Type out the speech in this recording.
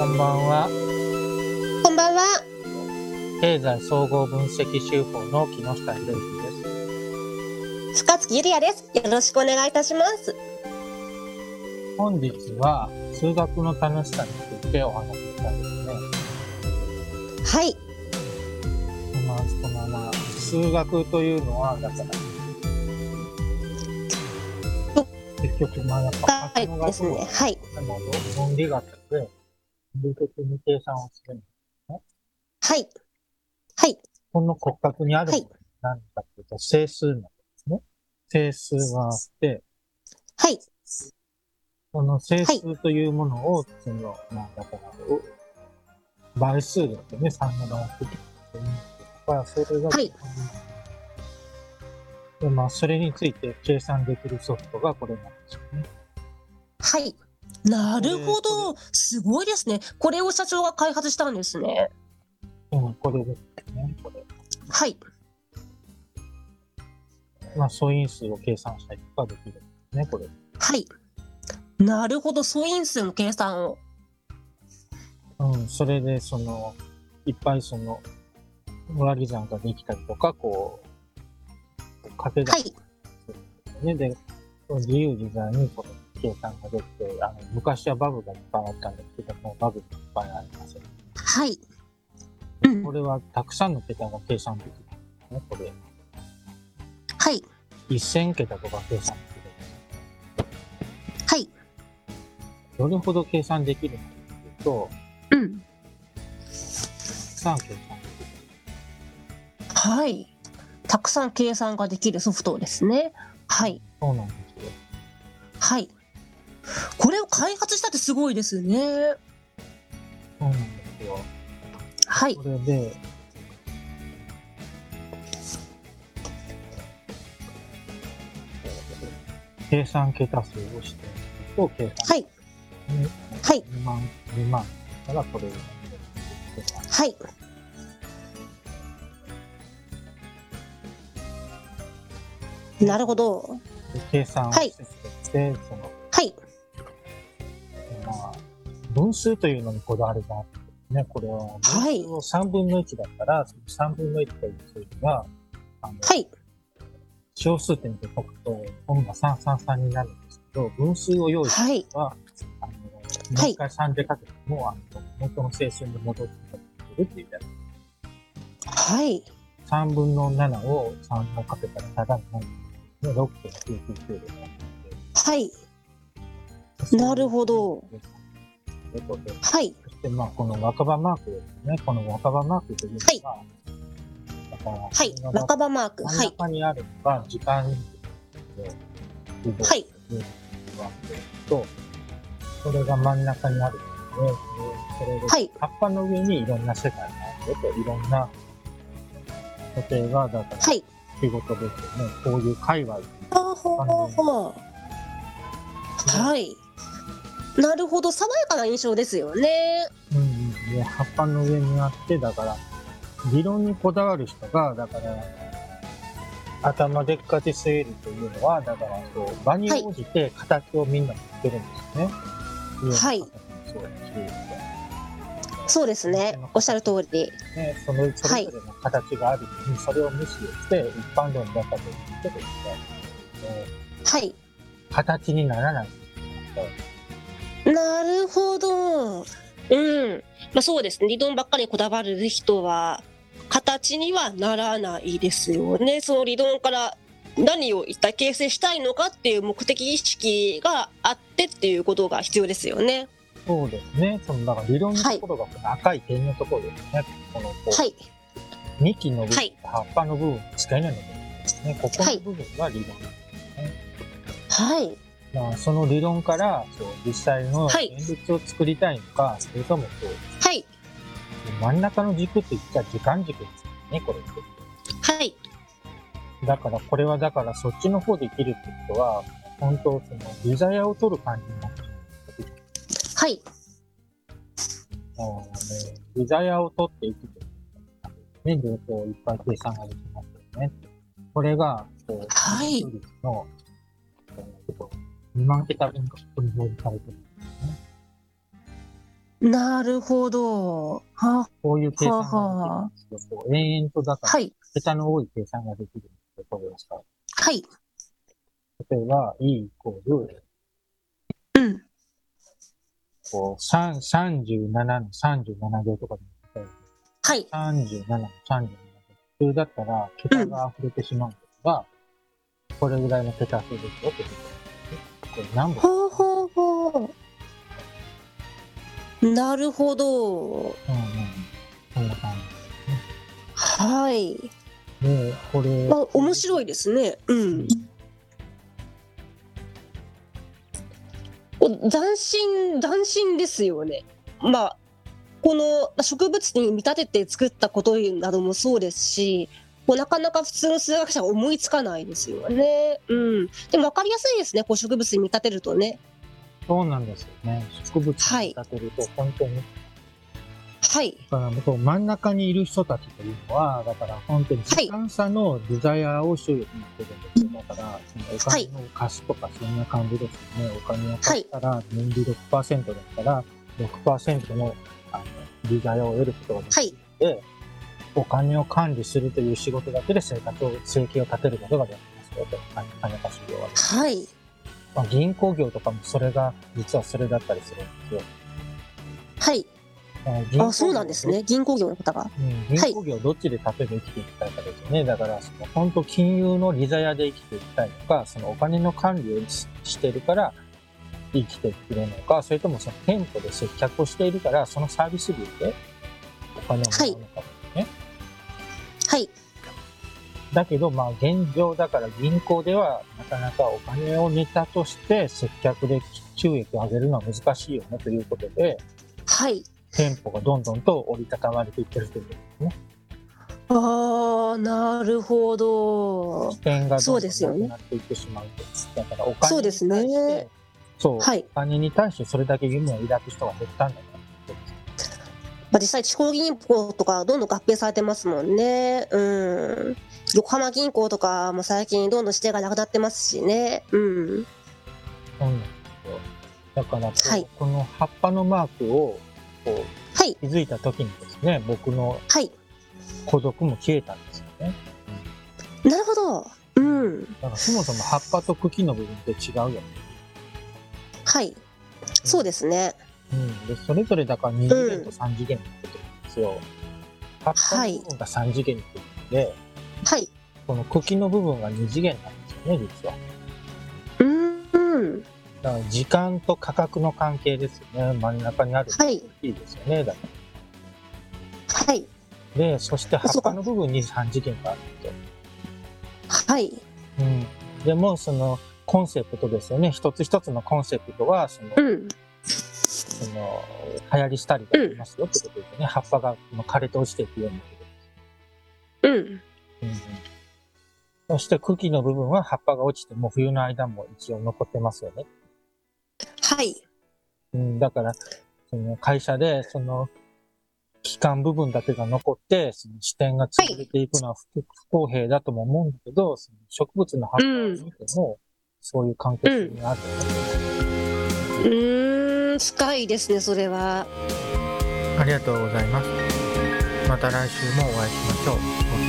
こんばんは。 こんばんは。 経済総合分析手法の木下博之です。 深月ゆりやです。よろしくお願いいたします。 本日は数学の楽しさについてお話ししたいですね。 はい。 数学というのはだから結局やっぱ数学ですね。はい。 論理学で理的に計算をするんですね。 はい。はい。 この骨格にあるものは何かというと整数なんですね。整数があって、 はい。 この整数というものを、だから倍数ですよね、3の段階とか、それが、 はい。 でそれについて計算できるソフトがこれなんですよね。 はい。なるほど。すごいですね。これを社長が開発したんですね。 これですね、これ。 はい。 素因数を計算したりとかできるんですね、これ。 はい。なるほど。素因数の計算を。 それで、いっぱい割り算ができたりとか、掛け算するんですよね。で、自由自在にこの計算ができて、昔はバブがいっぱいあったんですけども、バブがいっぱいありません。 はい。 これはたくさんの桁が計算できるんですね、これ。 はい。 1000桁とか計算できるんです。 はい。 どれほど計算できるかというと、たくさん計算できる。 はい。たくさん計算ができるソフトですね。はい。 そうなんですよ。 はい。これを開発したってすごいですね。 そうなんですよ。 はい。 これで、計算桁数をしてと計算。 はい。はい。 2万からこれを。 はい。なるほど。 計算をして、 はい。 分数というのにこだわりがあってね、これは分数を3分の1だったら、その3分の1という数字が、 はい。 小数点で解くと、今度は333になるんですけど、分数を用意すれば、もう一回3でかけても、元の整数に戻ってくるっていうやつ。 はい。 3分の7を3をかけたらただになるんですね。6.999で。 はい。なるほど。はい。 そしてこの若葉マークですね。この若葉マークというのが、 はい。若葉マーク。 真ん中にあるのが時間で、 はい。 と、それが真ん中にあるので、それで葉っぱの上にいろんな世界があるよと、いろんな固定が、だから、仕事ですよね。こういう界隈。 はい。なるほど、爽やかな印象ですよね。 で葉っぱの上にあって、だから、理論にこだわる人が、だから、頭でっかちすぎるというのは、だから、場に応じて形をみんな作るんですね。 はい。そうですね。おっしゃる通り。 それぞれの形があるのに、それを無視して一般論だったと言ってですね、 はい。 形にならない。 なるほど。そうですね。理論ばっかりこだわる人は、形にはならないですよね。その理論から何を一体形成したいのかっていう目的意識があってっていうことが必要ですよね。 そうですね。だから理論のところがこの赤い点のところですね。幹の部分、葉っぱの部分、付け根の部分ですね。ここの部分が理論ですね。 はい。 その理論から、実際の現実を作りたいのか、それとも真ん中の軸って言ったら時間軸ですね、これって。 はい。 だから、これはそっちの方で生きるってことは、本当、利ザヤを取る感じになってる。 はい。 利ザヤを取っていくというね、いっぱい計算ができますよね。これが、 はい。 の、2万桁分がここに表示されてるんですね。 なるほど。はこういう計は算がは。 できるんですよ。こう延々とだから、 はい。 桁の多い計算ができるんですよ、これを使う。 はい。 例えば、E イコール、 うん。 こう、37の37乗とかでもいいはい。 37の37乗。普通だったら、桁うん。 が溢れてしまうんですが、これぐらいの桁数ですよってことですね。これ何本ほうほうほう。なるほど。 うんうん。こんな感はい。 じ。で、これ、 まあ、面白いですね。うん。斬新ですよね。まあ、この植物に見立てて作ったことなどもそうですし、なかなか普通の数学者は思いつかないですよね。うん。でも分かりやすいですね。こう植物に見立てるとね。 そうなんですよね。植物にはい。 立てると、本当に、 はい。 だからこう真ん中にいる人たちというのは、だから本当に時はい。 間差のデザイアを収益にしてるんですよ。だから、そのおはい。 金を貸すとか、そんな感じですよね。お金をはい。 貸したら、年利6%だったら、6%の、あの、デザイアを得ることがではい。 きるので、お金を管理するという仕事だけで生計を立てることができますよと、金貸し業はですね。 はい。 まあ、銀行業とかもそれが、実はそれだったりするんですよ。 はい。あ、そうなんですね。銀行業の方が。 銀はい。 行業どっちで例えば生きていきたいかですよね。だから、本当金融の利ざやで生きていきたいのか、そのお金の管理をしてるから生きていくれるのか、それともその店舗で接客をしているから、そのサービス料でお金をもらうのかですね。 はい。 だけど、まあ現状だから銀行ではなかなかお金をネタとして接客で収益を上げるのは難しいよねということで、 はい。 店舗がどんどんと折りたたまれていってるというんですね。 ああ、なるほど。 視点がそうどんどんなですよね。 くなっていってしまうと。だからお金にそうです対して、 ね。 そう、 はい。 お金に対してそれだけ夢を抱く人が減ったんだなってことです。 まあ、実際地方銀行とかどんどん合併されてますもんね。うん。横浜銀行とかも最近どんどん指定がなくなってますしね。うん。 そうなんですよ。だからはい。 この葉っぱのマークをこうはい。 気づいた時にですね、僕のはい。 孤独も消えたんですよね。 なるほど。うん。 だからそもそも葉っぱと茎の部分って違うよね。 はい。そうですね。 で、それぞれだから2次元と3次元になってくるんですよ。葉っぱはい。 の部分が3次元になってくるので、 はい。 この茎の部分が2次元なんですよね、実は。 うん。 だから時間と価格の関係ですよね。真ん中にあるのがはい。 大きいですよね。だかはい。 らで、そして葉っそうか。 ぱの部分に3次元があるんですよ。 はい。 でも、そのコンセプトですよね。一つ一つのコンセプトは、 うん。 流行り廃りがありますよってことですよね。葉っぱが枯れて落ちていくようなことです。 うん。 そして茎の部分は葉っぱが落ちても冬の間も一応残ってますよね。 はい。 だから、その会社で、その、基幹部分だけが残って、その視点が潰れていくのは不公平だとも思うんだけど、その植物の葉っぱを見ても、そういう関係性にあるよね。 深いですね、それは。 ありがとうございます。また来週もお会いしましょう。